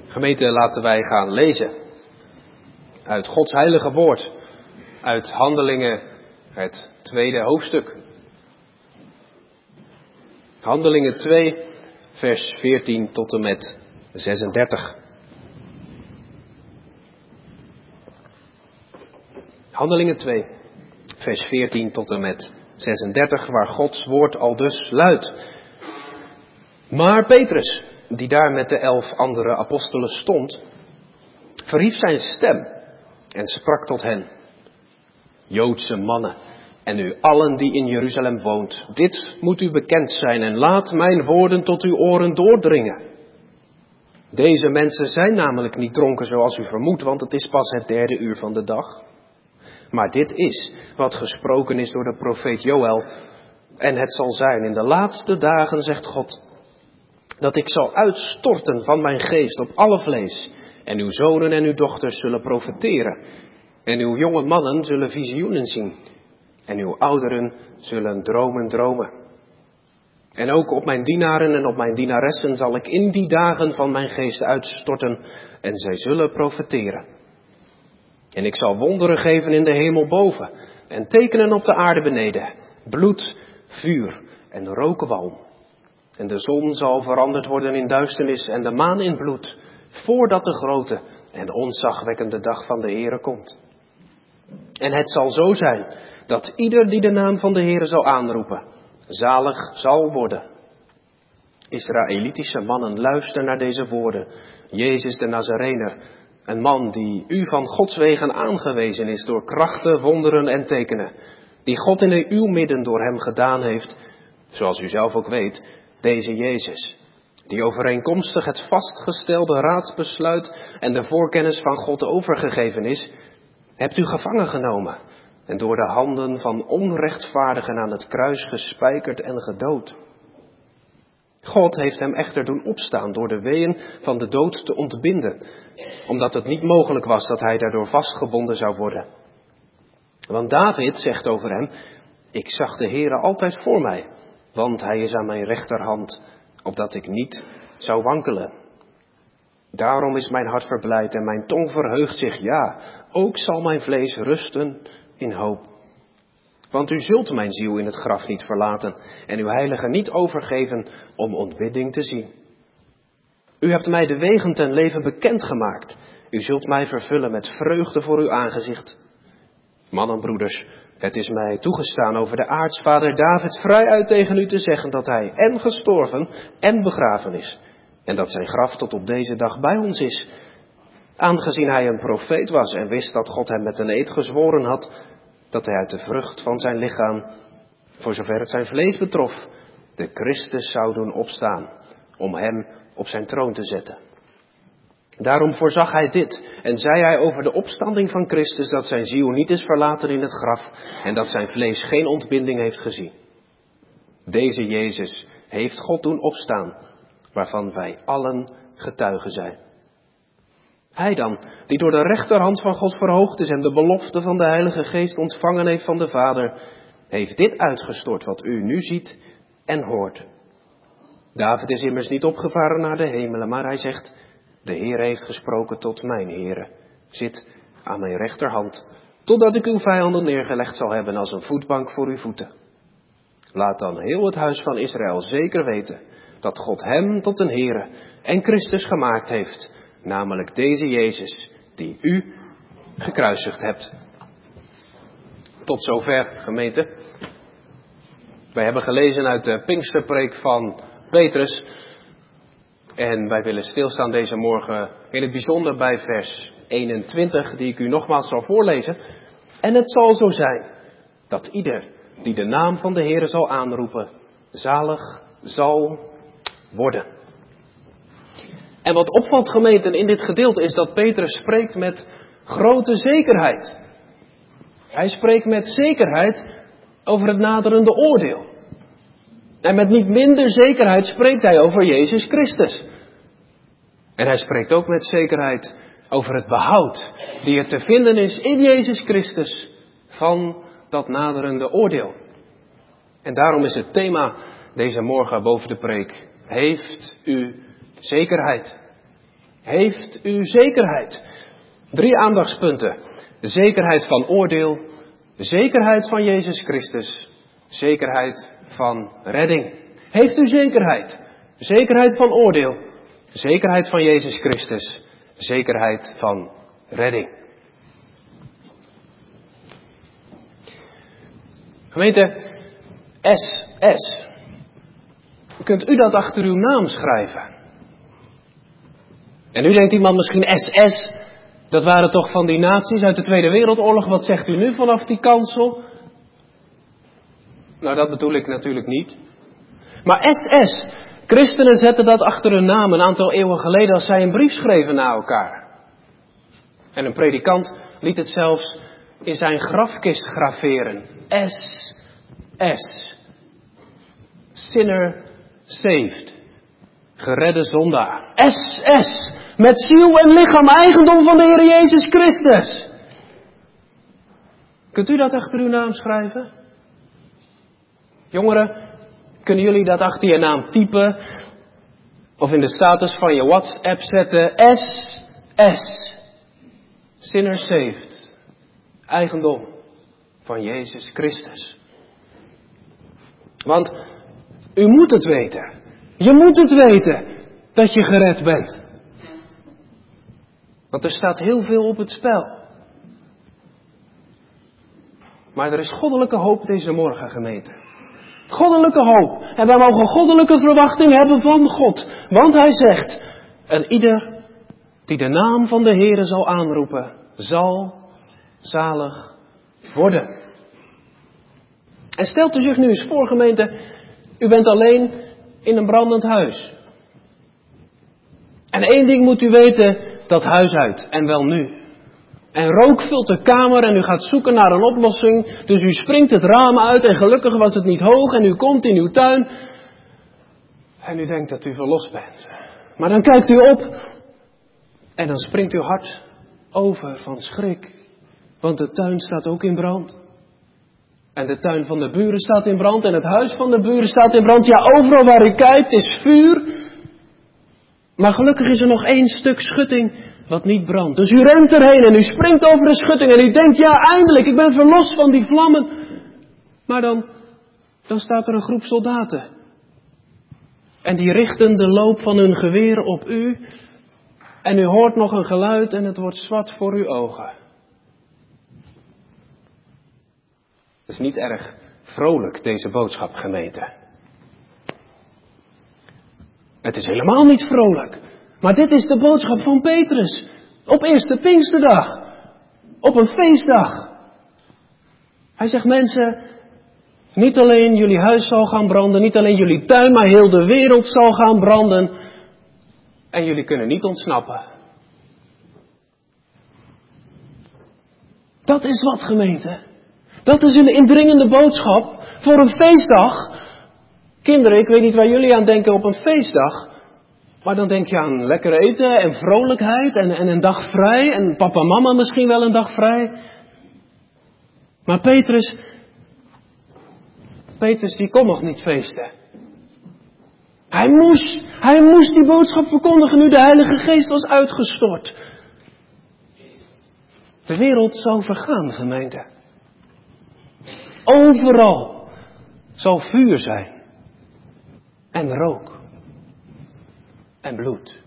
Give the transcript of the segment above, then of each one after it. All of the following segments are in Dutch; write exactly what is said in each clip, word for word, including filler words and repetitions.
Gemeente, laten wij gaan lezen uit Gods heilige woord, uit Handelingen, het tweede hoofdstuk. Handelingen twee, vers veertien tot en met zesendertig. Handelingen twee, vers veertien tot en met zesendertig, waar Gods woord aldus luidt. Maar Petrus, die daar met de elf andere apostelen stond, verhief zijn stem en sprak tot hen: Joodse mannen, en u allen die in Jeruzalem woont, dit moet u bekend zijn en laat mijn woorden tot uw oren doordringen. Deze mensen zijn namelijk niet dronken zoals u vermoedt, want het is pas het derde uur van de dag. Maar dit is wat gesproken is door de profeet Joël. En het zal zijn in de laatste dagen, zegt God, dat ik zal uitstorten van mijn geest op alle vlees. En uw zonen en uw dochters zullen profeteren. En uw jonge mannen zullen visioenen zien. En uw ouderen zullen dromen dromen. En ook op mijn dienaren en op mijn dienaressen zal ik in die dagen van mijn geest uitstorten. En zij zullen profeteren. En ik zal wonderen geven in de hemel boven. En tekenen op de aarde beneden. Bloed, vuur en rokenwalm. En de zon zal veranderd worden in duisternis en de maan in bloed, voordat de grote en ontzagwekkende dag van de Heere komt. En het zal zo zijn, dat ieder die de naam van de Heere zal aanroepen, zalig zal worden. Israëlitische mannen, luister naar deze woorden. Jezus de Nazarener, een man die u van Gods wegen aangewezen is door krachten, wonderen en tekenen, die God in uw midden door hem gedaan heeft, zoals u zelf ook weet. Deze Jezus, die overeenkomstig het vastgestelde raadsbesluit en de voorkennis van God overgegeven is, hebt u gevangen genomen en door de handen van onrechtvaardigen aan het kruis gespijkerd en gedood. God heeft hem echter doen opstaan door de weeën van de dood te ontbinden, omdat het niet mogelijk was dat hij daardoor vastgebonden zou worden. Want David zegt over hem: ik zag de Heere altijd voor mij. Want hij is aan mijn rechterhand, opdat ik niet zou wankelen. Daarom is mijn hart verblijd en mijn tong verheugt zich, ja, ook zal mijn vlees rusten in hoop. Want u zult mijn ziel in het graf niet verlaten en uw heilige niet overgeven om ontbidding te zien. U hebt mij de wegen ten leven bekendgemaakt. U zult mij vervullen met vreugde voor uw aangezicht. Mannen, broeders, het is mij toegestaan over de aartsvader David vrijuit tegen u te zeggen dat hij en gestorven en begraven is. En dat zijn graf tot op deze dag bij ons is. Aangezien hij een profeet was en wist dat God hem met een eed gezworen had, dat hij uit de vrucht van zijn lichaam, voor zover het zijn vlees betrof, de Christus zou doen opstaan, om hem op zijn troon te zetten. Daarom voorzag hij dit en zei hij over de opstanding van Christus dat zijn ziel niet is verlaten in het graf en dat zijn vlees geen ontbinding heeft gezien. Deze Jezus heeft God doen opstaan, waarvan wij allen getuigen zijn. Hij dan, die door de rechterhand van God verhoogd is en de belofte van de Heilige Geest ontvangen heeft van de Vader, heeft dit uitgestort wat u nu ziet en hoort. David is immers niet opgevaren naar de hemelen, maar hij zegt: de Heer heeft gesproken tot mijn Heere. Zit aan mijn rechterhand, totdat ik uw vijanden neergelegd zal hebben als een voetbank voor uw voeten. Laat dan heel het huis van Israël zeker weten dat God hem tot een Heere en Christus gemaakt heeft, namelijk deze Jezus, die u gekruisigd hebt. Tot zover, gemeente. Wij hebben gelezen uit de Pinksterpreek van Petrus. En wij willen stilstaan deze morgen in het bijzonder bij vers eenentwintig, die ik u nogmaals zal voorlezen. En het zal zo zijn dat ieder die de naam van de Heere zal aanroepen, zalig zal worden. En wat opvalt, gemeenten, in dit gedeelte is dat Petrus spreekt met grote zekerheid. Hij spreekt met zekerheid over het naderende oordeel. En met niet minder zekerheid spreekt hij over Jezus Christus. En hij spreekt ook met zekerheid over het behoud die er te vinden is in Jezus Christus van dat naderende oordeel. En daarom is het thema deze morgen boven de preek: heeft u zekerheid? Heeft u zekerheid? Drie aandachtspunten. Zekerheid van oordeel, zekerheid van Jezus Christus, zekerheid van redding. Heeft u zekerheid? Zekerheid van oordeel, zekerheid van Jezus Christus, zekerheid van redding. Gemeente, S S. Kunt u dat achter uw naam schrijven? En nu denkt iemand misschien S S, dat waren toch van die nazi's uit de Tweede Wereldoorlog. Wat zegt u nu vanaf die kansel? Nou, dat bedoel ik natuurlijk niet. Maar S S, christenen zetten dat achter hun naam een aantal eeuwen geleden als zij een brief schreven naar elkaar. En een predikant liet het zelfs in zijn grafkist graveren. S S. Sinner saved. Geredde zondaar. S S. Met ziel en lichaam eigendom van de Heer Jezus Christus. Kunt u dat achter uw naam schrijven? Jongeren, kunnen jullie dat achter je naam typen? Of in de status van je WhatsApp zetten? S S. Sinner saved. Eigendom van Jezus Christus. Want u moet het weten. Je moet het weten dat je gered bent. Want er staat heel veel op het spel. Maar er is goddelijke hoop deze morgen, gemeente. Goddelijke hoop. En wij mogen goddelijke verwachting hebben van God. Want hij zegt, en ieder die de naam van de Heere zal aanroepen, zal zalig worden. En stelt u zich nu eens voor, gemeente, u bent alleen in een brandend huis. En één ding moet u weten, dat huis uit, en wel nu. En rook vult de kamer en u gaat zoeken naar een oplossing. Dus u springt het raam uit en gelukkig was het niet hoog en u komt in uw tuin. En u denkt dat u verlost bent. Maar dan kijkt u op en dan springt uw hart over van schrik. Want de tuin staat ook in brand. En de tuin van de buren staat in brand en het huis van de buren staat in brand. Ja, overal waar u kijkt is vuur. Maar gelukkig is er nog één stuk schutting wat niet brandt. Dus u rent erheen en u springt over de schutting en u denkt, ja eindelijk, ik ben verlost van die vlammen. Maar dan, dan staat er een groep soldaten. En die richten de loop van hun geweer op u. En u hoort nog een geluid en het wordt zwart voor uw ogen. Het is niet erg vrolijk, deze boodschap, gemeente. Het is helemaal niet vrolijk. Maar dit is de boodschap van Petrus. Op eerste Pinksterdag. Op een feestdag. Hij zegt, mensen, niet alleen jullie huis zal gaan branden, niet alleen jullie tuin, maar heel de wereld zal gaan branden. En jullie kunnen niet ontsnappen. Dat is wat, gemeente. Dat is een indringende boodschap voor een feestdag. Kinderen, ik weet niet waar jullie aan denken op een feestdag. Maar dan denk je aan lekker eten en vrolijkheid en, en een dag vrij. En papa en mama misschien wel een dag vrij. Maar Petrus, Petrus die kon nog niet feesten. Hij moest, hij moest die boodschap verkondigen nu de Heilige Geest was uitgestort. De wereld zal vergaan, gemeente. Overal zal vuur zijn. En rook. En bloed.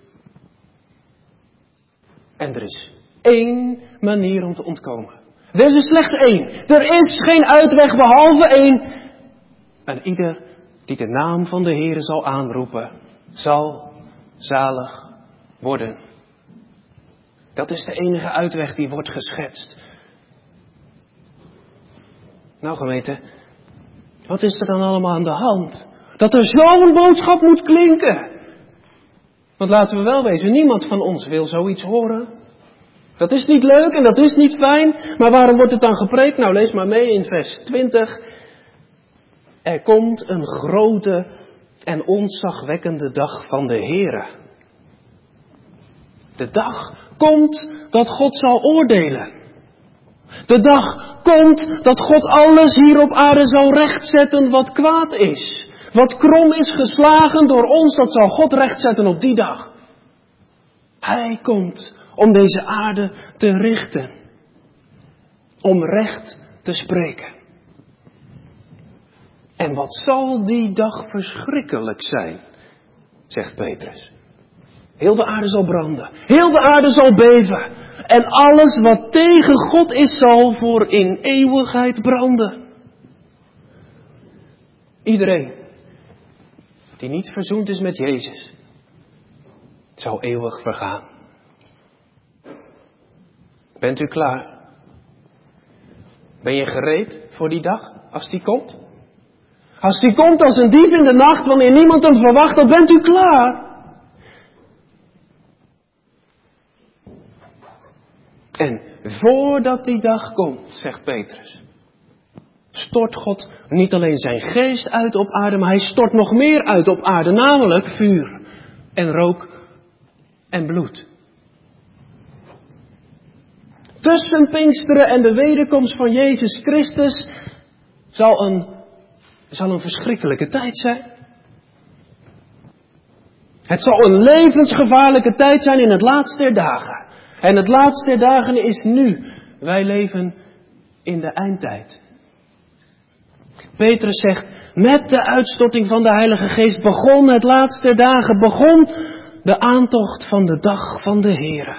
En er is één manier om te ontkomen. Er is er slechts één. Er is geen uitweg behalve één. En ieder die de naam van de Heere zal aanroepen, zal zalig worden. Dat is de enige uitweg die wordt geschetst. Nou gemeente, wat is er dan allemaal aan de hand? Dat er zo'n boodschap moet klinken. Want laten we wel wezen, niemand van ons wil zoiets horen. Dat is niet leuk en dat is niet fijn. Maar waarom wordt het dan gepreekt? Nou, lees maar mee in vers twintig. Er komt een grote en ontzagwekkende dag van de Heere. De dag komt dat God zal oordelen. De dag komt dat God alles hier op aarde zal rechtzetten wat kwaad is. Wat krom is geslagen door ons, dat zal God rechtzetten op die dag. Hij komt om deze aarde te richten. Om recht te spreken. En wat zal die dag verschrikkelijk zijn, zegt Petrus. Heel de aarde zal branden. Heel de aarde zal beven. En alles wat tegen God is, zal voor in eeuwigheid branden. Iedereen die niet verzoend is met Jezus, zal eeuwig vergaan. Bent u klaar? Ben je gereed voor die dag, als die komt? Als die komt als een dief in de nacht, wanneer niemand hem verwacht, dan bent u klaar. En voordat die dag komt, zegt Petrus, stort God niet alleen zijn geest uit op aarde, maar hij stort nog meer uit op aarde, namelijk vuur en rook en bloed. Tussen Pinksteren en de wederkomst van Jezus Christus zal een, zal een verschrikkelijke tijd zijn. Het zal een levensgevaarlijke tijd zijn in het laatste der dagen. En het laatste der dagen is nu. Wij leven in de eindtijd. Petrus zegt, met de uitstorting van de Heilige Geest begon het laatste der dagen, begon de aantocht van de dag van de Here.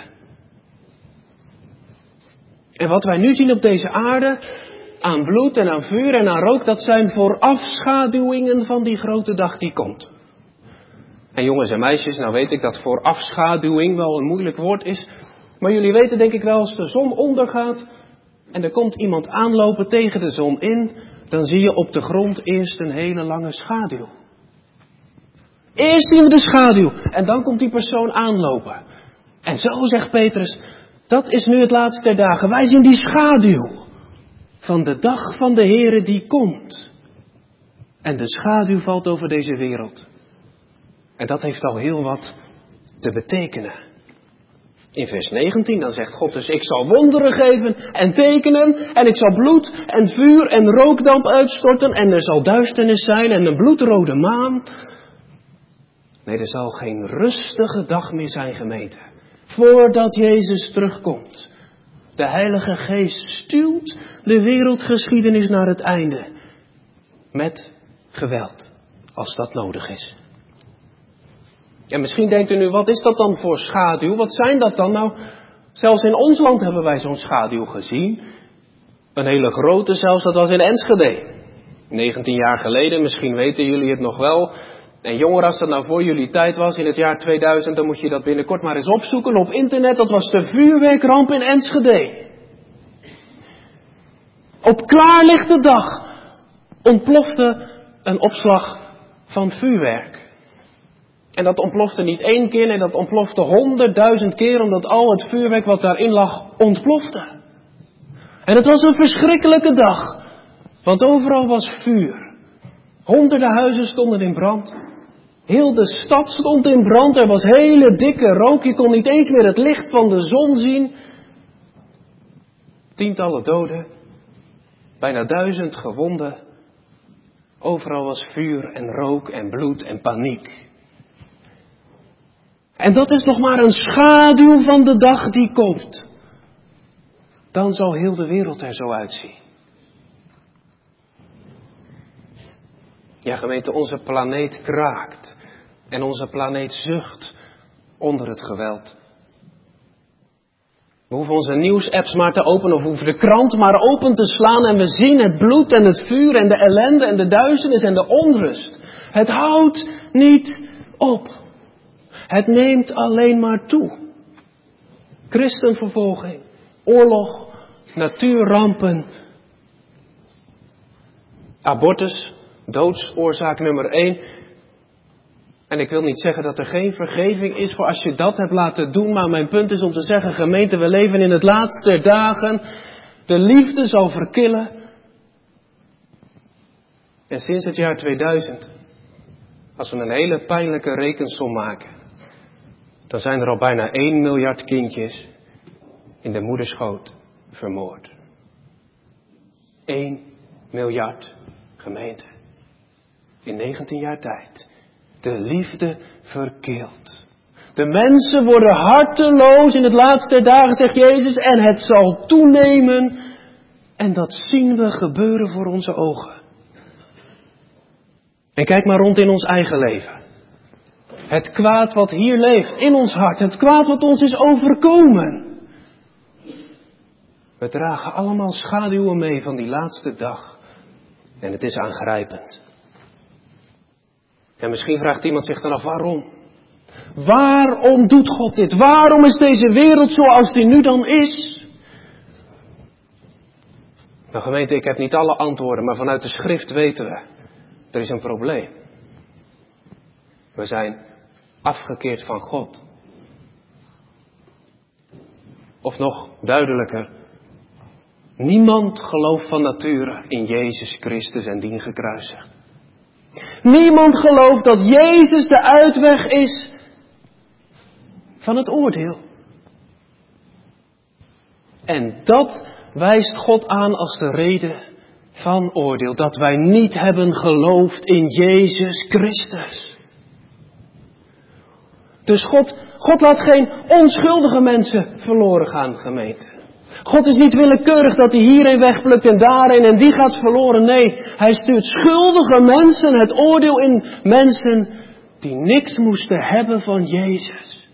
En wat wij nu zien op deze aarde, aan bloed en aan vuur en aan rook, dat zijn voorafschaduwingen van die grote dag die komt. En jongens en meisjes, nou weet ik dat voorafschaduwing wel een moeilijk woord is. Maar jullie weten denk ik wel, als de zon ondergaat en er komt iemand aanlopen tegen de zon in, dan zie je op de grond eerst een hele lange schaduw. Eerst zien we de schaduw en dan komt die persoon aanlopen. En zo zegt Petrus, dat is nu het laatste der dagen. Wij zien die schaduw van de dag van de Here die komt. En de schaduw valt over deze wereld. En dat heeft al heel wat te betekenen. In vers negentien dan zegt God dus, ik zal wonderen geven en tekenen en ik zal bloed en vuur en rookdamp uitstorten en er zal duisternis zijn en een bloedrode maan. Nee, er zal geen rustige dag meer zijn, gemeente. Voordat Jezus terugkomt. De Heilige Geest stuwt de wereldgeschiedenis naar het einde. Met geweld, als dat nodig is. En misschien denkt u nu, wat is dat dan voor schaduw? Wat zijn dat dan? Nou, zelfs in ons land hebben wij zo'n schaduw gezien. Een hele grote zelfs, dat was in Enschede. negentien jaar geleden, misschien weten jullie het nog wel. En jongeren, als dat nou voor jullie tijd was, in het jaar tweeduizend, dan moet je dat binnenkort maar eens opzoeken op internet. Dat was de vuurwerkramp in Enschede. Op klaarlichte dag ontplofte een opslag van vuurwerk. En dat ontplofte niet één keer, nee, dat ontplofte honderdduizend keer, omdat al het vuurwerk wat daarin lag ontplofte. En het was een verschrikkelijke dag, want overal was vuur. Honderden huizen stonden in brand. Heel de stad stond in brand, er was hele dikke rook, je kon niet eens meer het licht van de zon zien. Tientallen doden, bijna duizend gewonden. Overal was vuur en rook en bloed en paniek. En dat is nog maar een schaduw van de dag die komt. Dan zal heel de wereld er zo uitzien. Ja, gemeente, onze planeet kraakt. En onze planeet zucht onder het geweld. We hoeven onze nieuwsapps maar te openen, of we hoeven de krant maar open te slaan. En we zien het bloed en het vuur en de ellende en de duisternis en de onrust. Het houdt niet op. Het neemt alleen maar toe. Christenvervolging, oorlog, natuurrampen, abortus, doodsoorzaak nummer één. En ik wil niet zeggen dat er geen vergeving is voor als je dat hebt laten doen. Maar mijn punt is om te zeggen, gemeente, we leven in het laatste der dagen. De liefde zal verkillen. En sinds het jaar tweeduizend, als we een hele pijnlijke rekensom maken, dan zijn er al bijna één miljard kindjes in de moederschoot vermoord. één miljard, gemeente. In negentien jaar tijd. De liefde verkeelt. De mensen worden harteloos in het laatste der dagen, zegt Jezus, en het zal toenemen. En dat zien we gebeuren voor onze ogen. En kijk maar rond in ons eigen leven. Het kwaad wat hier leeft in ons hart, het kwaad wat ons is overkomen. We dragen allemaal schaduwen mee van die laatste dag. En het is aangrijpend. En misschien vraagt iemand zich dan af, waarom? Waarom doet God dit? Waarom is deze wereld zoals die nu dan is? Nou gemeente, ik heb niet alle antwoorden, maar vanuit de schrift weten we, er is een probleem. We zijn afgekeerd van God. Of nog duidelijker, niemand gelooft van nature in Jezus Christus en dien gekruisigd. Niemand gelooft dat Jezus de uitweg is van het oordeel. En dat wijst God aan als de reden van oordeel. Dat wij niet hebben geloofd in Jezus Christus. Dus God, God laat geen onschuldige mensen verloren gaan, gemeente. God is niet willekeurig dat hij hierheen wegplukt en daarheen en die gaat verloren. Nee, hij stuurt schuldige mensen het oordeel in. Mensen die niks moesten hebben van Jezus.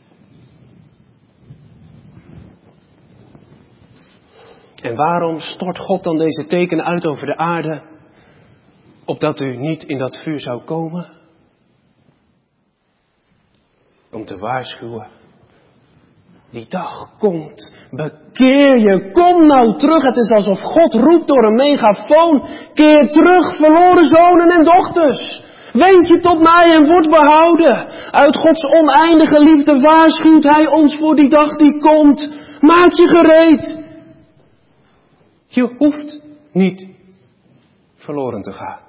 En waarom stort God dan deze tekenen uit over de aarde? Opdat u niet in dat vuur zou komen? Om te waarschuwen. Die dag komt. Bekeer je. Kom nou terug. Het is alsof God roept door een megafoon. Keer terug, verloren zonen en dochters. Wend je tot mij en word behouden. Uit Gods oneindige liefde waarschuwt hij ons voor die dag die komt. Maak je gereed. Je hoeft niet verloren te gaan.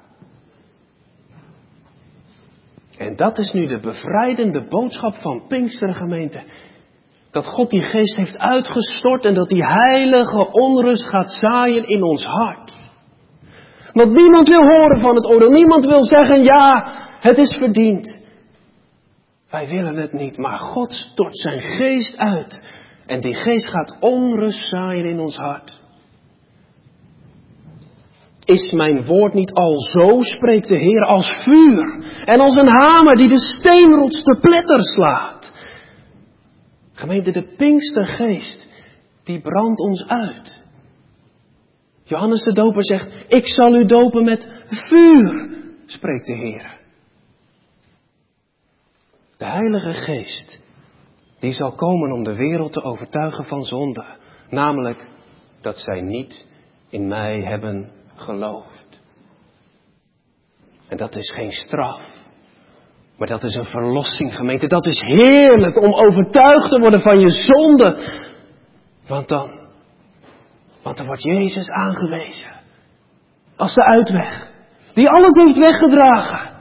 En dat is nu de bevrijdende boodschap van Pinksteren, gemeente. Dat God die geest heeft uitgestort en dat die heilige onrust gaat zaaien in ons hart. Want niemand wil horen van het oordeel. Niemand wil zeggen, ja, het is verdiend. Wij willen het niet, maar God stort zijn geest uit. En die geest gaat onrust zaaien in ons hart. Is mijn woord niet al zo, spreekt de Heer, als vuur en als een hamer die de steenrots te pletter slaat. Gemeente, de Pinkstergeest, die brandt ons uit. Johannes de Doper zegt, ik zal u dopen met vuur, spreekt de Heer. De Heilige Geest, die zal komen om de wereld te overtuigen van zonde. Namelijk, dat zij niet in mij hebben geloofd. En dat is geen straf. Maar dat is een verlossing, gemeente. Dat is heerlijk om overtuigd te worden van je zonde. Want dan, want dan wordt Jezus aangewezen. Als de uitweg. Die alles heeft weggedragen.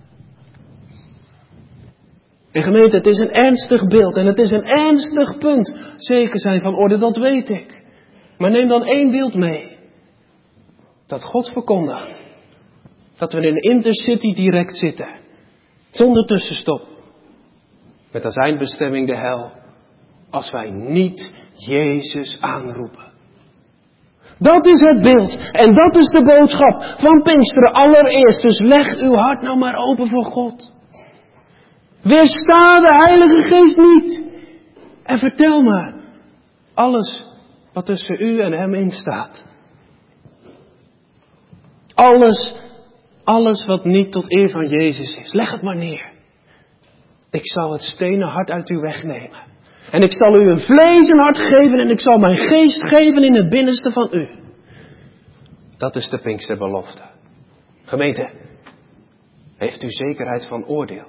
En gemeente, het is een ernstig beeld. En het is een ernstig punt. Zeker zijn van orde, dat weet ik. Maar neem dan één beeld mee. Dat God verkondigt. Dat we in een intercity direct zitten. Zonder tussenstop. Met als eindbestemming de hel. Als wij niet Jezus aanroepen. Dat is het beeld. En dat is de boodschap van Pinksteren allereerst. Dus leg uw hart nou maar open voor God. Weersta de Heilige Geest niet. En vertel maar. Alles wat tussen u en hem in staat. Alles, alles wat niet tot eer van Jezus is. Leg het maar neer. Ik zal het stenen hart uit u wegnemen. En ik zal u een vlezen hart geven en ik zal mijn geest geven in het binnenste van u. Dat is de Pinksterbelofte. Gemeente, heeft u zekerheid van oordeel?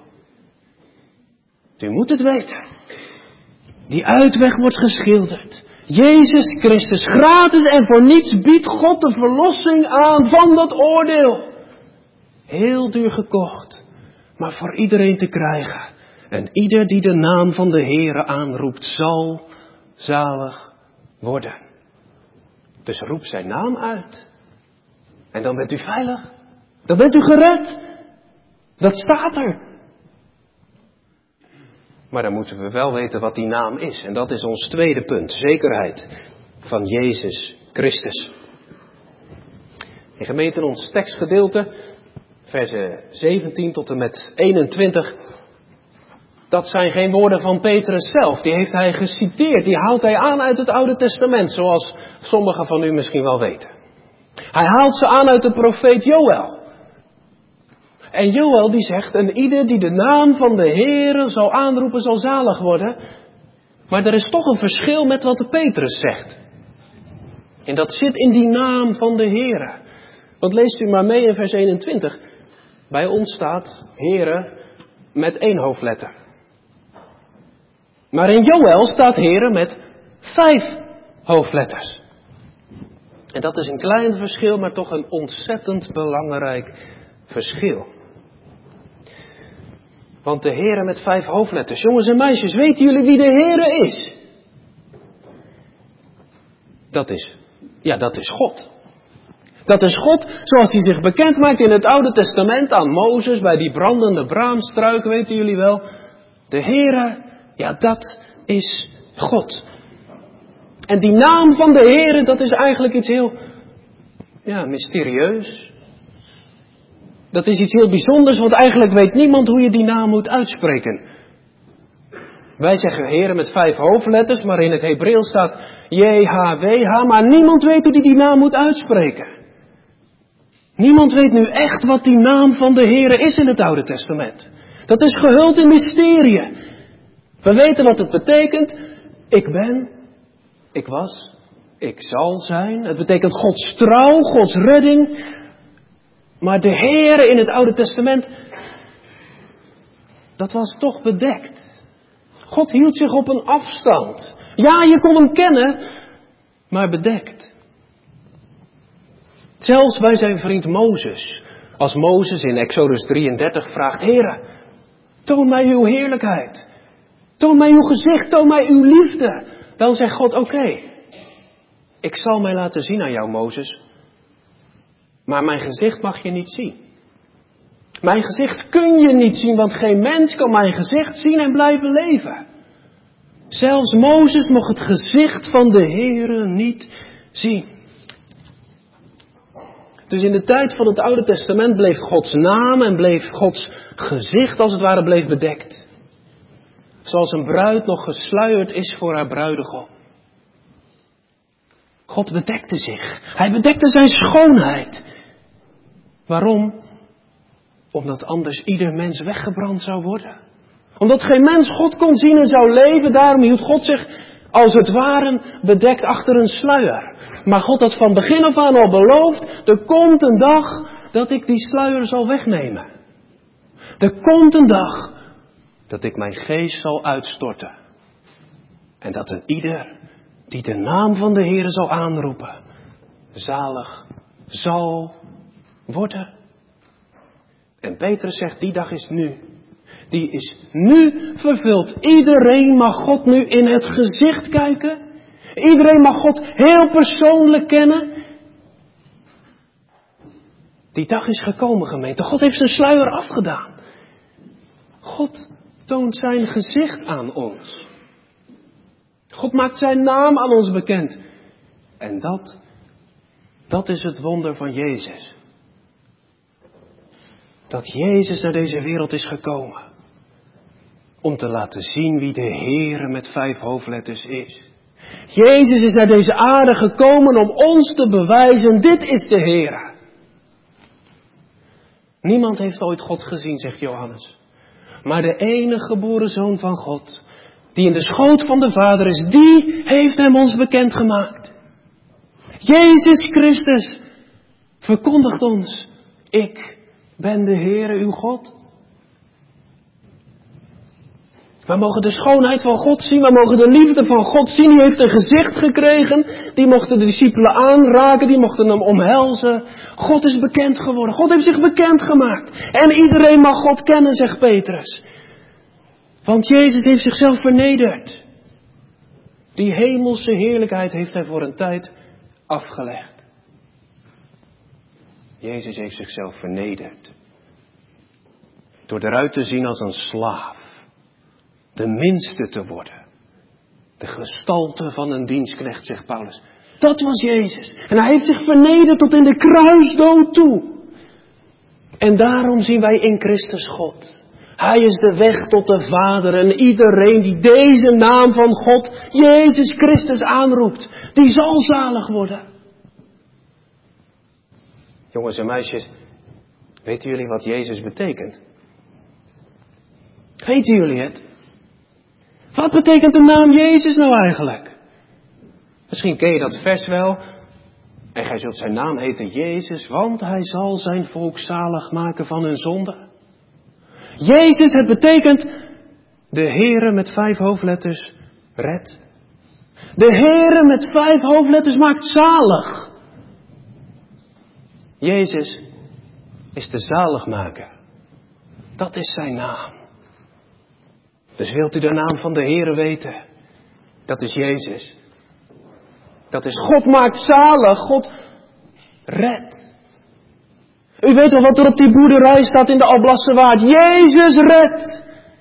U moet het weten. Die uitweg wordt geschilderd. Jezus Christus, gratis en voor niets biedt God de verlossing aan van dat oordeel. Heel duur gekocht, maar voor iedereen te krijgen. En ieder die de naam van de Heere aanroept, zal zalig worden. Dus roep zijn naam uit. En dan bent u veilig. Dan bent u gered. Dat staat er. Maar dan moeten we wel weten wat die naam is. En dat is ons tweede punt. Zekerheid van Jezus Christus. In gemeente, ons tekstgedeelte, versen zeventien tot en met eenentwintig. Dat zijn geen woorden van Petrus zelf. Die heeft hij geciteerd. Die haalt hij aan uit het Oude Testament. Zoals sommigen van u misschien wel weten. Hij haalt ze aan uit de profeet Joël. En Joël die zegt, en ieder die de naam van de Heere zal aanroepen zal zalig worden. Maar er is toch een verschil met wat de Petrus zegt. En dat zit in die naam van de Heere. Want leest u maar mee in vers eenentwintig. Bij ons staat Heere met één hoofdletter. Maar in Joël staat Heere met vijf hoofdletters. En dat is een klein verschil, maar toch een ontzettend belangrijk verschil. Want de Heere met vijf hoofdletters. Jongens en meisjes, weten jullie wie de Heere is? Dat is, ja, dat is God. Dat is God zoals hij zich bekend maakt in het Oude Testament aan Mozes bij die brandende braamstruik, weten jullie wel. De Heere, ja, dat is God. En die naam van de Heere, dat is eigenlijk iets heel, ja, mysterieus. Dat is iets heel bijzonders, want eigenlijk weet niemand hoe je die naam moet uitspreken. Wij zeggen Heere met vijf hoofdletters, maar in het Hebreeuws staat J H W H, maar niemand weet hoe die die naam moet uitspreken. Niemand weet nu echt wat die naam van de Heere is in het Oude Testament. Dat is gehuld in mysterie. We weten wat het betekent. Ik ben, ik was, ik zal zijn. Het betekent Gods trouw, Gods redding. Maar de Heere in het Oude Testament, dat was toch bedekt. God hield zich op een afstand. Ja, je kon hem kennen, maar bedekt. Zelfs bij zijn vriend Mozes. Als Mozes in Exodus drieëndertig vraagt, Heere, toon mij uw heerlijkheid. Toon mij uw gezicht, toon mij uw liefde. Dan zegt God, oké, okay, ik zal mij laten zien aan jou, Mozes. Maar mijn gezicht mag je niet zien. Mijn gezicht kun je niet zien, want geen mens kan mijn gezicht zien en blijven leven. Zelfs Mozes mocht het gezicht van de Heere niet zien. Dus in de tijd van het Oude Testament bleef Gods naam en bleef Gods gezicht als het ware bleef bedekt. Zoals een bruid nog gesluierd is voor haar bruidegom. God bedekte zich. Hij bedekte zijn schoonheid. Waarom? Omdat anders ieder mens weggebrand zou worden. Omdat geen mens God kon zien en zou leven. Daarom hield God zich als het ware bedekt achter een sluier. Maar God had van begin af aan al beloofd. Er komt een dag dat ik die sluier zal wegnemen. Er komt een dag dat ik mijn geest zal uitstorten. En dat een ieder die de naam van de Heere zal aanroepen, zalig zal worden. En Petrus zegt, die dag is nu. Die is nu vervuld. Iedereen mag God nu in het gezicht kijken. Iedereen mag God heel persoonlijk kennen. Die dag is gekomen, gemeente. God heeft zijn sluier afgedaan. God toont zijn gezicht aan ons. God maakt zijn naam aan ons bekend. En dat, dat is het wonder van Jezus. Dat Jezus naar deze wereld is gekomen. Om te laten zien wie de Heere met vijf hoofdletters is. Jezus is naar deze aarde gekomen om ons te bewijzen, dit is de Heere. Niemand heeft ooit God gezien, zegt Johannes. Maar de enige geboren Zoon van God, die in de schoot van de Vader is, die heeft hem ons bekendgemaakt. Jezus Christus verkondigt ons, ik ben de Heere uw God. We mogen de schoonheid van God zien, we mogen de liefde van God zien. Die heeft een gezicht gekregen, die mochten de discipelen aanraken, die mochten hem omhelzen. God is bekend geworden, God heeft zich bekend gemaakt. En iedereen mag God kennen, zegt Petrus. Want Jezus heeft zichzelf vernederd. Die hemelse heerlijkheid heeft hij voor een tijd afgelegd. Jezus heeft zichzelf vernederd. Door eruit te zien als een slaaf. de minste te worden. De gestalte van een dienstknecht, zegt Paulus. Dat was Jezus. En hij heeft zich vernederd tot in de kruisdood toe. En daarom zien wij in Christus God. Hij is de weg tot de Vader. En iedereen die deze naam van God, Jezus Christus, aanroept, die zal zalig worden. Jongens en meisjes, weten jullie wat Jezus betekent? Weten jullie het? Wat betekent de naam Jezus nou eigenlijk? Misschien ken je dat vers wel. En gij zult zijn naam heten Jezus, want hij zal zijn volk zalig maken van hun zonde. Jezus, het betekent de Heere met vijf hoofdletters redt. De Heere met vijf hoofdletters maakt zalig. Jezus is de zaligmaker. Dat is zijn naam. Dus wilt u de naam van de Heere weten? Dat is Jezus. Dat is God maakt zalig. God redt. U weet wel wat er op die boerderij staat in de Alblasserwaard. Jezus redt.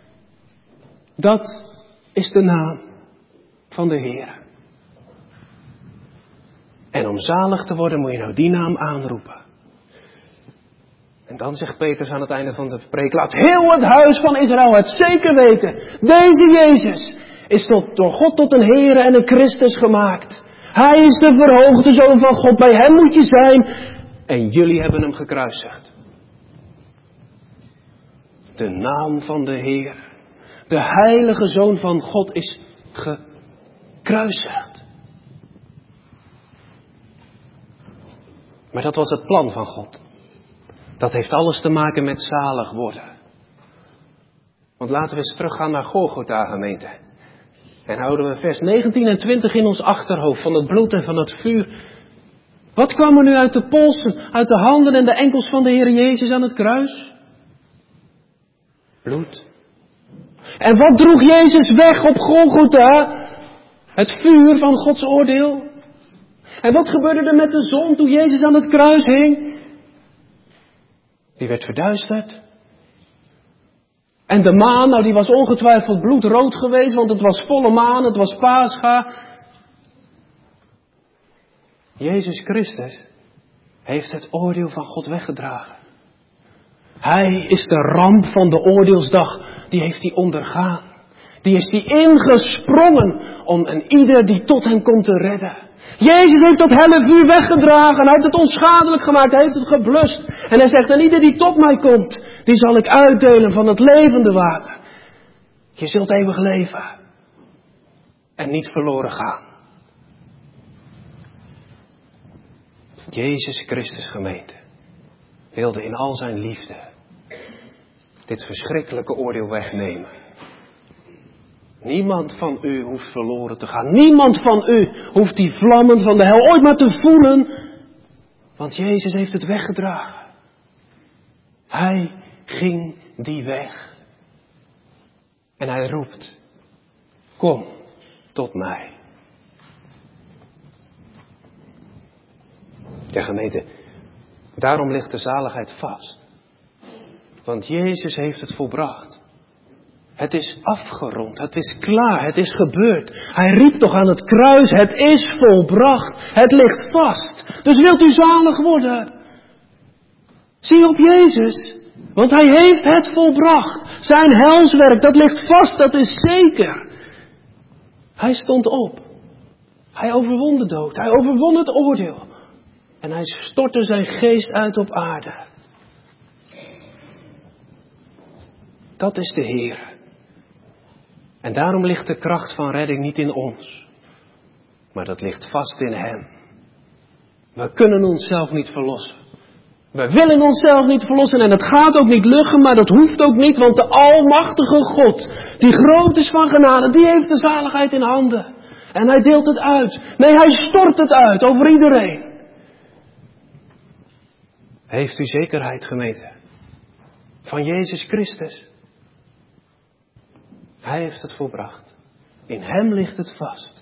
Dat is de naam van de Heere. En om zalig te worden moet je nou die naam aanroepen. En dan zegt Petrus aan het einde van de preek, laat heel het huis van Israël het zeker weten. Deze Jezus is tot, door God tot een Heere en een Christus gemaakt. Hij is de verhoogde Zoon van God. Bij hem moet je zijn. En jullie hebben hem gekruisigd. De naam van de Heer. De heilige Zoon van God is gekruisigd. Maar dat was het plan van God. Dat heeft alles te maken met zalig worden. Want laten we eens teruggaan naar Golgotha, gemeente. En houden we vers negentien en twintig in ons achterhoofd van het bloed en van het vuur. Wat kwam er nu uit de polsen, uit de handen en de enkels van de Heer Jezus aan het kruis? Bloed. En wat droeg Jezus weg op Golgotha? Het vuur van Gods oordeel. En wat gebeurde er met de zon toen Jezus aan het kruis hing? Die werd verduisterd. En de maan, nou die was ongetwijfeld bloedrood geweest, want het was volle maan, het was Pascha. Jezus Christus heeft het oordeel van God weggedragen. Hij is de ramp van de oordeelsdag, die heeft hij ondergaan. Die is hij ingesprongen om een ieder die tot hem komt te redden. Jezus heeft dat helle vuur weggedragen. Hij heeft het onschadelijk gemaakt. Hij heeft het geblust. En hij zegt, en ieder die tot mij komt, die zal ik uitdelen van het levende water. Je zult eeuwig leven. En niet verloren gaan. Jezus Christus, gemeente, wilde in al zijn liefde dit verschrikkelijke oordeel wegnemen. Niemand van u hoeft verloren te gaan. Niemand van u hoeft die vlammen van de hel ooit maar te voelen. Want Jezus heeft het weggedragen. Hij ging die weg. En hij roept, kom tot mij. Ja, gemeente, daarom ligt de zaligheid vast. Want Jezus heeft het volbracht. Het is afgerond, het is klaar, het is gebeurd. Hij riep toch aan het kruis, het is volbracht, het ligt vast. Dus wilt u zalig worden? Zie op Jezus, want hij heeft het volbracht. Zijn helswerk, dat ligt vast, dat is zeker. Hij stond op. Hij overwon de dood, hij overwon het oordeel. En hij stortte zijn geest uit op aarde. Dat is de Heer. En daarom ligt de kracht van redding niet in ons. Maar dat ligt vast in hem. We kunnen onszelf niet verlossen. We willen onszelf niet verlossen en het gaat ook niet lukken, maar dat hoeft ook niet. Want de almachtige God, die groot is van genade, die heeft de zaligheid in handen. En hij deelt het uit. Nee, hij stort het uit over iedereen. Heeft u zekerheid, gemeente? Van Jezus Christus. Hij heeft het volbracht. In hem ligt het vast.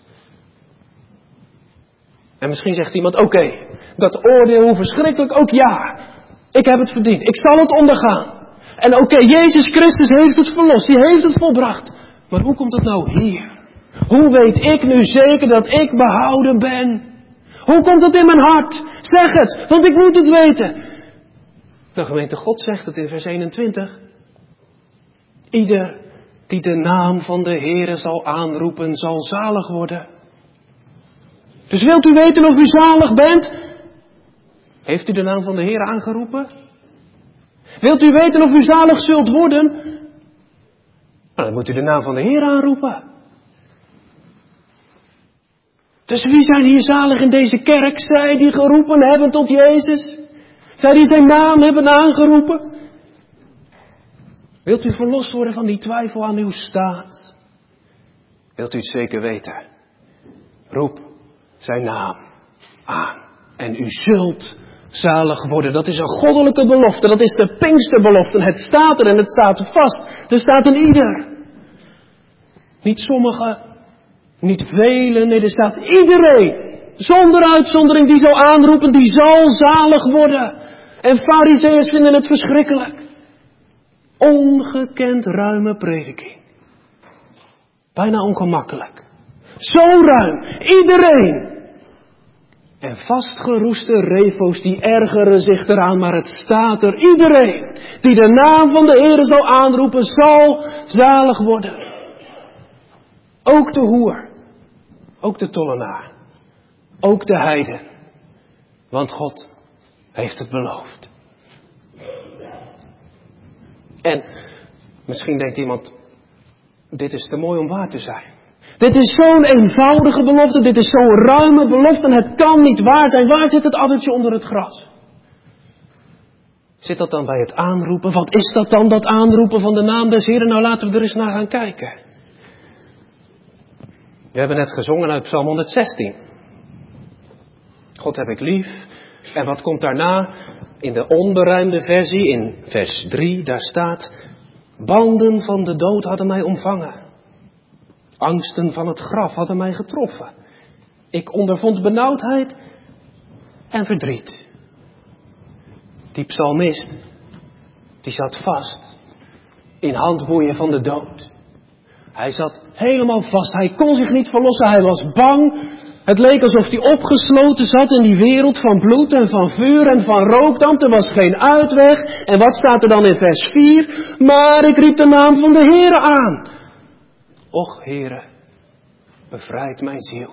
En misschien zegt iemand, oké, okay, dat oordeel, hoe verschrikkelijk, ook ja. Ik heb het verdiend. Ik zal het ondergaan. En oké, okay, Jezus Christus heeft het verlost. Die heeft het volbracht. Maar hoe komt het nou hier? Hoe weet ik nu zeker dat ik behouden ben? Hoe komt het in mijn hart? Zeg het, want ik moet het weten. De gemeente God zegt het in vers eenentwintig. Ieder die de naam van de Heere zal aanroepen, zal zalig worden. Dus wilt u weten of u zalig bent? Heeft u de naam van de Heere aangeroepen? Wilt u weten of u zalig zult worden? Nou, dan moet u de naam van de Heere aanroepen. Dus wie zijn hier zalig in deze kerk? Zij die geroepen hebben tot Jezus. Zij die zijn naam hebben aangeroepen. Wilt u verlost worden van die twijfel aan uw staat? Wilt u het zeker weten? Roep zijn naam aan. En u zult zalig worden. Dat is een goddelijke belofte. Dat is de Pinksterbelofte. Het staat er en het staat vast. Er staat een ieder. Niet sommigen. Niet velen. Nee, er staat iedereen. Zonder uitzondering die zal aanroepen. Die zal zalig worden. En Farizeeërs vinden het verschrikkelijk. Ongekend ruime prediking. Bijna ongemakkelijk. Zo ruim. Iedereen. En vastgeroeste refo's die ergeren zich eraan. Maar het staat er. Iedereen die de naam van de Heere zal aanroepen. Zal zalig worden. Ook de hoer. Ook de tollenaar. Ook de heiden. Want God heeft het beloofd. En misschien denkt iemand, dit is te mooi om waar te zijn. Dit is zo'n eenvoudige belofte, dit is zo'n ruime belofte en het kan niet waar zijn. Waar zit het addertje onder het gras? Zit dat dan bij het aanroepen? Wat is dat dan, dat aanroepen van de naam des Heeren? Nou, laten we er eens naar gaan kijken. We hebben net gezongen uit Psalm honderdzestien. God heb ik lief. En wat komt daarna? In de onberijmde versie, in vers drie, daar staat: banden van de dood hadden mij omvangen. Angsten van het graf hadden mij getroffen. Ik ondervond benauwdheid en verdriet. Die psalmist, die zat vast in handboeien van de dood. Hij zat helemaal vast. Hij kon zich niet verlossen. Hij was bang. Het leek alsof hij opgesloten zat in die wereld van bloed en van vuur en van rookdamp. Er was geen uitweg. En wat staat er dan in vers vier? Maar ik riep de naam van de Heere aan. Och Heere, bevrijd mijn ziel.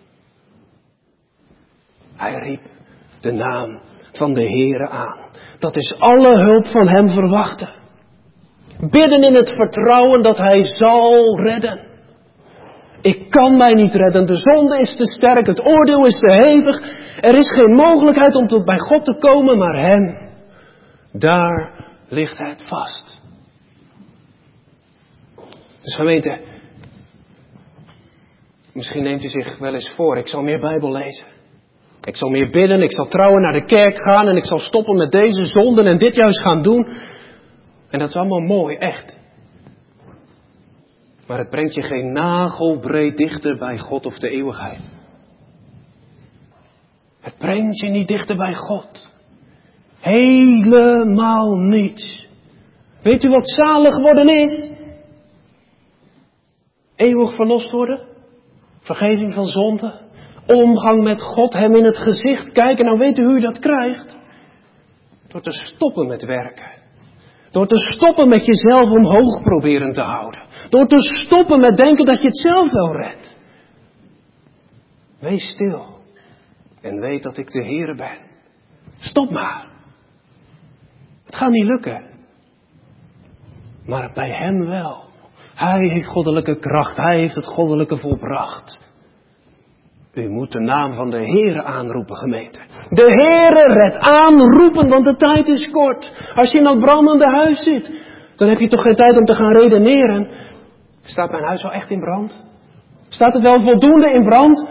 Hij riep de naam van de Heere aan. Dat is alle hulp van hem verwachten. Bidden in het vertrouwen dat hij zal redden. Ik kan mij niet redden. De zonde is te sterk. Het oordeel is te hevig. Er is geen mogelijkheid om tot bij God te komen. Maar hem, daar ligt het vast. Dus gemeente, misschien neemt u zich wel eens voor. Ik zal meer Bijbel lezen. Ik zal meer bidden. Ik zal trouwen naar de kerk gaan. En ik zal stoppen met deze zonden en dit juist gaan doen. En dat is allemaal mooi, echt. Maar het brengt je geen nagelbreed dichter bij God of de eeuwigheid. Het brengt je niet dichter bij God. Helemaal niet. Weet u wat zalig worden is? Eeuwig verlost worden. Vergeving van zonde. Omgang met God, hem in het gezicht kijken. Nou weet u hoe je dat krijgt? Door te stoppen met werken. Door te stoppen met jezelf omhoog proberen te houden. Door te stoppen met denken dat je het zelf wel redt. Wees stil. En weet dat ik de Heere ben. Stop maar. Het gaat niet lukken. Maar bij hem wel. Hij heeft goddelijke kracht. Hij heeft het goddelijke volbracht. U moet de naam van de Heere aanroepen, gemeente. De Heere redt aanroepen, want de tijd is kort. Als je in dat brandende huis zit, dan heb je toch geen tijd om te gaan redeneren. Staat mijn huis wel echt in brand? Staat het wel voldoende in brand?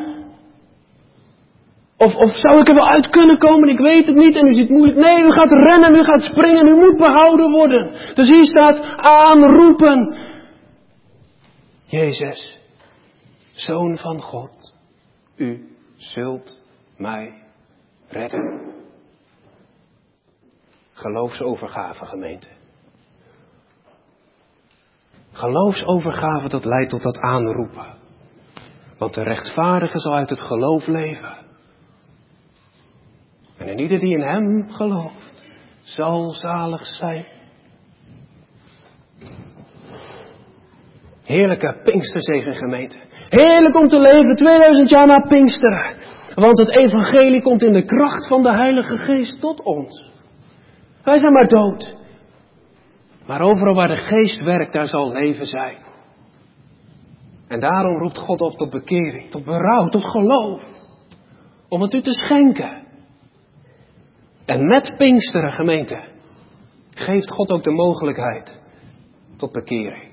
Of, of zou ik er wel uit kunnen komen? Ik weet het niet en u ziet moeilijk. Nee, u gaat rennen, u gaat springen, u moet behouden worden. Dus hier staat aanroepen. Jezus, Zoon van God. U zult mij redden. Geloofsovergave, gemeente. Geloofsovergave, dat leidt tot dat aanroepen. Want de rechtvaardige zal uit het geloof leven. En in ieder die in hem gelooft, zal zalig zijn. Heerlijke Pinksterzegen, gemeente. Heerlijk om te leven tweeduizend jaar na Pinksteren. Want het evangelie komt in de kracht van de Heilige Geest tot ons. Wij zijn maar dood. Maar overal waar de Geest werkt, daar zal leven zijn. En daarom roept God op tot bekering, tot berouw, tot geloof. Om het u te schenken. En met Pinksteren, gemeente, geeft God ook de mogelijkheid tot bekering.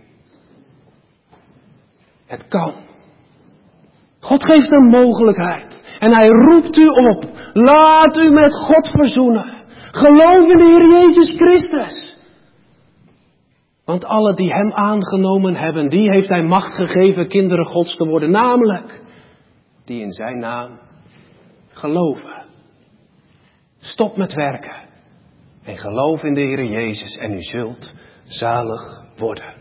Het kan. God geeft een mogelijkheid. En hij roept u op. Laat u met God verzoenen. Geloof in de Heer Jezus Christus. Want alle die hem aangenomen hebben, die heeft hij macht gegeven kinderen Gods te worden. Namelijk, die in zijn naam geloven. Stop met werken. En geloof in de Heer Jezus en u zult zalig worden.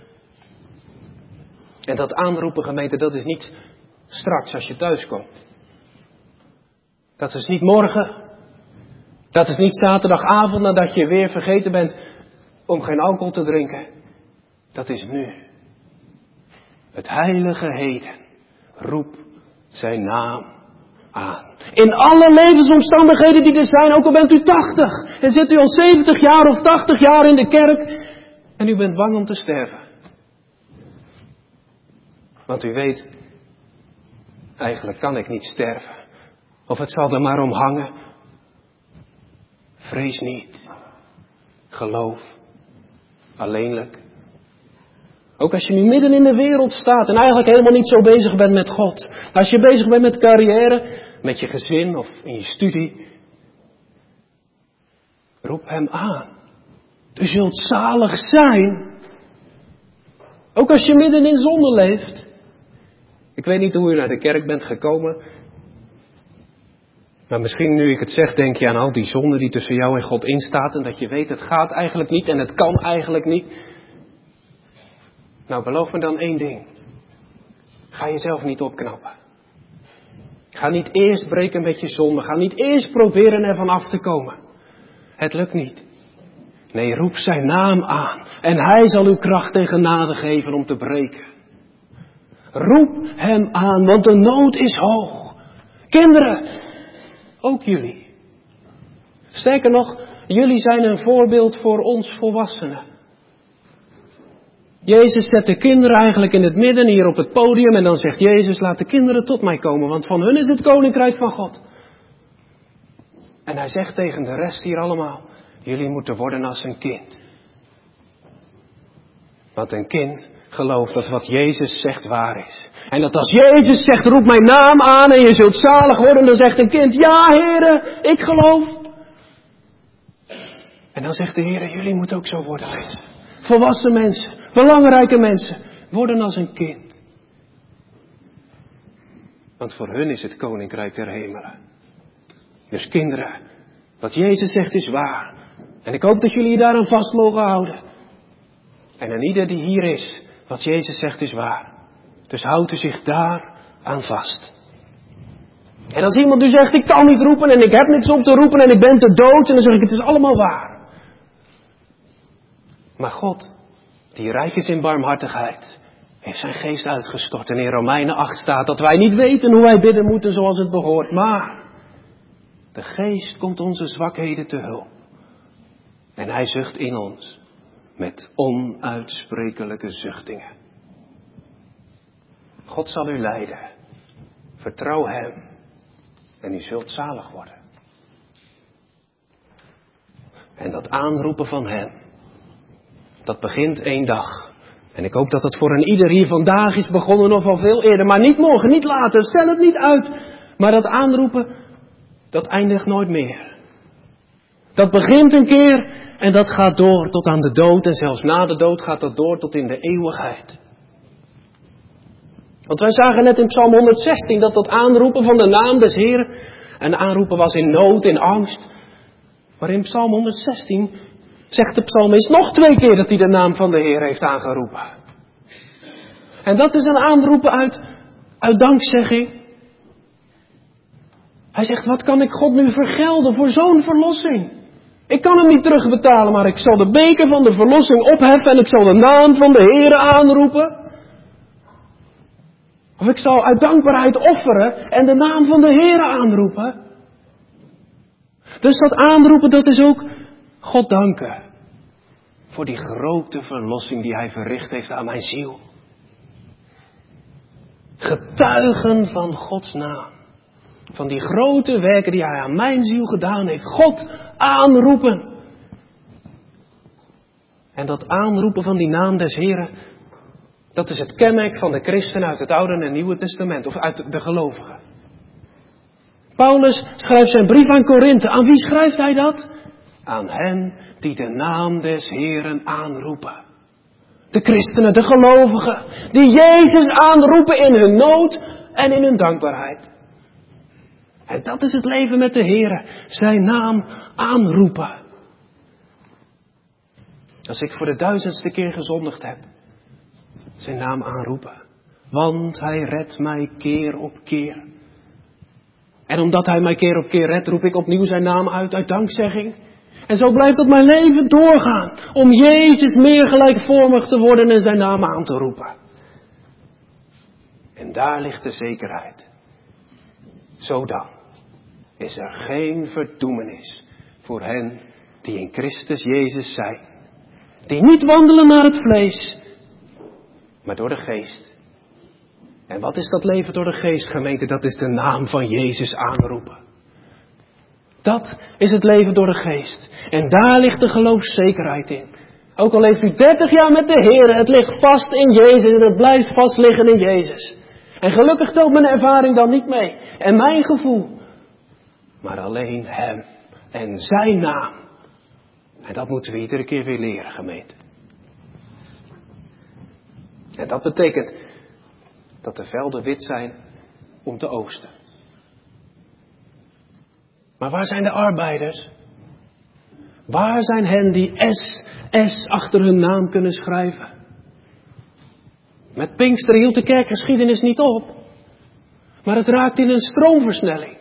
En dat aanroepen, gemeente, dat is niet straks als je thuis komt. Dat is niet morgen. Dat is niet zaterdagavond nadat je weer vergeten bent om geen alcohol te drinken. Dat is nu. Het heilige heden. Roep zijn naam aan. In alle levensomstandigheden die er zijn, ook al bent u tachtig. En zit u al zeventig jaar of tachtig jaar in de kerk. En u bent bang om te sterven. Want u weet, eigenlijk kan ik niet sterven. Of het zal er maar om hangen. Vrees niet. Geloof. Alleenlijk. Ook als je nu midden in de wereld staat en eigenlijk helemaal niet zo bezig bent met God. Als je bezig bent met carrière, met je gezin of in je studie. Roep hem aan. U zult zalig zijn. Ook als je midden in zonde leeft. Ik weet niet hoe u naar de kerk bent gekomen. Maar misschien nu ik het zeg, denk je aan al die zonde die tussen jou en God instaat. En dat je weet, het gaat eigenlijk niet en het kan eigenlijk niet. Nou, beloof me dan één ding. Ga jezelf niet opknappen. Ga niet eerst breken met je zonde. Ga niet eerst proberen ervan af te komen. Het lukt niet. Nee, roep zijn naam aan. En hij zal u kracht en genade geven om te breken. Roep hem aan, want de nood is hoog. Kinderen, ook jullie. Sterker nog, jullie zijn een voorbeeld voor ons volwassenen. Jezus zet de kinderen eigenlijk in het midden hier op het podium en dan zegt Jezus, laat de kinderen tot mij komen, want van hun is het koninkrijk van God. En hij zegt tegen de rest hier allemaal, jullie moeten worden als een kind. Want een kind gelooft dat wat Jezus zegt waar is. En dat als Jezus zegt, roep mijn naam aan en je zult zalig worden, dan zegt een kind, ja Heere, ik geloof. En dan zegt de Heere, jullie moeten ook zo worden, mensen. Volwassen mensen, belangrijke mensen, worden als een kind. Want voor hun is het koninkrijk der hemelen. Dus kinderen, wat Jezus zegt is waar. En ik hoop dat jullie je daaraan vast mogen houden. En aan ieder die hier is, wat Jezus zegt is waar. Dus houdt u zich daar aan vast. En als iemand u zegt, ik kan niet roepen en ik heb niks op te roepen en ik ben te dood. En dan zeg ik, het is allemaal waar. Maar God, die rijk is in barmhartigheid, heeft zijn geest uitgestort. En in Romeinen acht staat dat wij niet weten hoe wij bidden moeten zoals het behoort. Maar de geest komt onze zwakheden te hulp. En hij zucht in ons met onuitsprekelijke zuchtingen. God zal u leiden. Vertrouw hem. En u zult zalig worden. En dat aanroepen van hem. Dat begint één dag. En ik hoop dat het voor een ieder hier vandaag is begonnen of al veel eerder. Maar niet morgen, niet later. Stel het niet uit. Maar dat aanroepen, dat eindigt nooit meer. Dat begint een keer en dat gaat door tot aan de dood. En zelfs na de dood gaat dat door tot in de eeuwigheid. Want wij zagen net in Psalm honderdzestien dat dat aanroepen van de naam des Heeren een aanroepen was in nood, in angst. Maar in Psalm honderdzestien zegt de psalmist nog twee keer dat hij de naam van de Heer heeft aangeroepen. En dat is een aanroepen uit, uit dankzegging. Hij zegt, wat kan ik God nu vergelden voor zo'n verlossing? Ik kan hem niet terugbetalen, maar ik zal de beker van de verlossing opheffen en ik zal de naam van de Heere aanroepen. Of ik zal uit dankbaarheid offeren en de naam van de Heere aanroepen. Dus dat aanroepen, dat is ook God danken. Voor die grote verlossing die hij verricht heeft aan mijn ziel. Getuigen van Gods naam. Van die grote werken die hij aan mijn ziel gedaan heeft. God aanroepen. En dat aanroepen van die naam des Heren, dat is het kenmerk van de christen uit het Oude en Nieuwe Testament. Of uit de gelovigen. Paulus schrijft zijn brief aan Korinthe. Aan wie schrijft hij dat? Aan hen die de naam des Heren aanroepen. De christenen, de gelovigen. Die Jezus aanroepen in hun nood en in hun dankbaarheid. En dat is het leven met de Heere. Zijn naam aanroepen. Als ik voor de duizendste keer gezondigd heb. Zijn naam aanroepen. Want hij redt mij keer op keer. En omdat hij mij keer op keer redt, roep ik opnieuw zijn naam uit, uit dankzegging. En zo blijft dat mijn leven doorgaan. Om Jezus meer gelijkvormig te worden en zijn naam aan te roepen. En daar ligt de zekerheid. Zodan is er geen verdoemenis voor hen die in Christus Jezus zijn. Die niet wandelen naar het vlees, maar door de geest. En wat is dat leven door de geest, gemeente? Dat is de naam van Jezus aanroepen. Dat is het leven door de geest. En daar ligt de geloofszekerheid in. Ook al leeft u dertig jaar met de Heer, het ligt vast in Jezus en het blijft vast liggen in Jezus. En gelukkig telt mijn ervaring dan niet mee. En mijn gevoel. Maar alleen Hem en Zijn naam. En dat moeten we iedere keer weer leren, gemeente. En dat betekent dat de velden wit zijn om te oogsten. Maar waar zijn de arbeiders? Waar zijn hen die S, S achter hun naam kunnen schrijven? Met Pinkster hield de kerkgeschiedenis niet op. Maar het raakt in een stroomversnelling.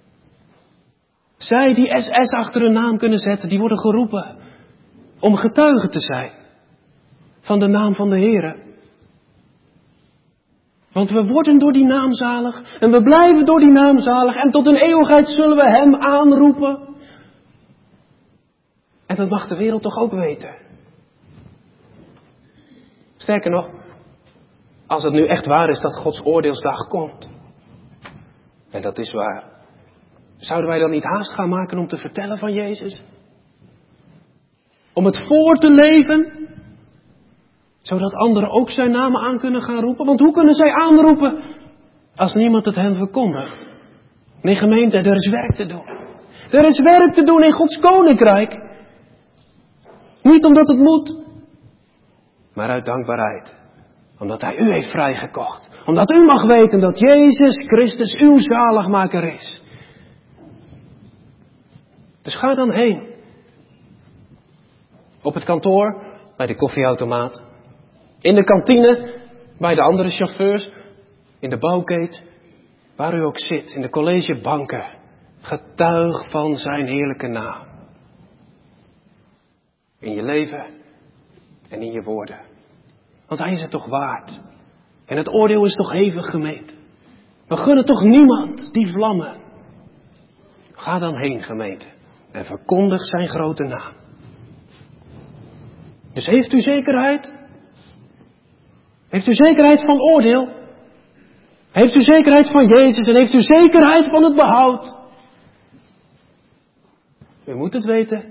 Zij die S S achter hun naam kunnen zetten, die worden geroepen om getuigen te zijn van de naam van de Heere. Want we worden door die naam zalig en we blijven door die naam zalig en tot een eeuwigheid zullen we Hem aanroepen. En dat mag de wereld toch ook weten. Sterker nog, als het nu echt waar is dat Gods oordeelsdag komt. En dat is waar. Zouden wij dan niet haast gaan maken om te vertellen van Jezus? Om het voor te leven? Zodat anderen ook zijn namen aan kunnen gaan roepen? Want hoe kunnen zij aanroepen als niemand het hen verkondigt? Nee, gemeente, er is werk te doen. Er is werk te doen in Gods koninkrijk. Niet omdat het moet, maar uit dankbaarheid. Omdat Hij u heeft vrijgekocht. Omdat u mag weten dat Jezus Christus uw zaligmaker is. Dus ga dan heen. Op het kantoor, bij de koffieautomaat. In de kantine, bij de andere chauffeurs. In de bouwkeet. Waar u ook zit, in de collegebanken. Getuig van zijn heerlijke naam. In je leven en in je woorden. Want Hij is het toch waard. En het oordeel is toch hevig, gemeente. We gunnen toch niemand die vlammen. Ga dan heen, gemeente. En verkondig zijn grote naam. Dus heeft u zekerheid? Heeft u zekerheid van oordeel? Heeft u zekerheid van Jezus? En heeft u zekerheid van het behoud? U moet het weten.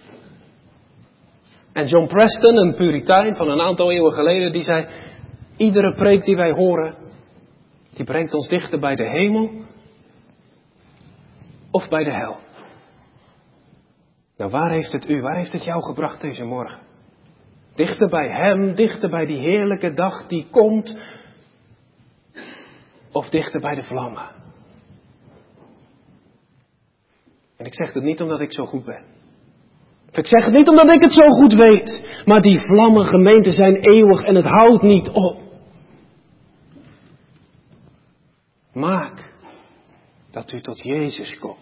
En John Preston, een puritein van een aantal eeuwen geleden, die zei: iedere preek die wij horen, die brengt ons dichter bij de hemel of bij de hel. Nou, waar heeft het u, waar heeft het jou gebracht deze morgen? Dichter bij Hem, dichter bij die heerlijke dag die komt, of dichter bij de vlammen? En ik zeg het niet omdat ik zo goed ben. Ik zeg het niet omdat ik het zo goed weet. Maar die vlammen, gemeente, zijn eeuwig en het houdt niet op. Maak dat u tot Jezus komt.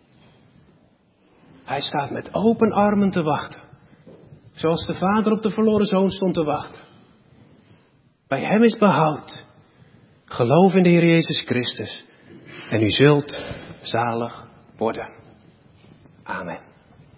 Hij staat met open armen te wachten. Zoals de vader op de verloren zoon stond te wachten. Bij hem is behoud. Geloof in de Heer Jezus Christus. En u zult zalig worden. Amen.